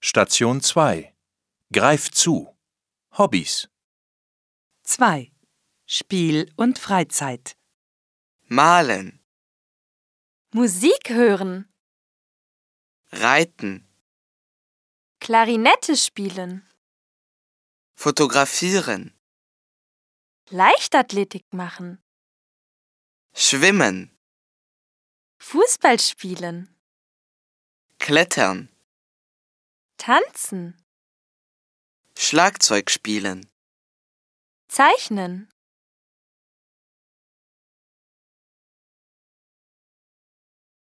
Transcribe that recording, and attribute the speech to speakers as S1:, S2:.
S1: Station 2. Greif zu. Hobbys.
S2: 2. Spiel und Freizeit.
S3: Malen,
S4: Musik hören,
S3: reiten,
S4: Klarinette spielen,
S3: fotografieren,
S4: Leichtathletik machen,
S3: schwimmen,
S4: Fußball spielen,
S3: klettern,
S4: tanzen,
S3: Schlagzeug spielen,
S4: zeichnen.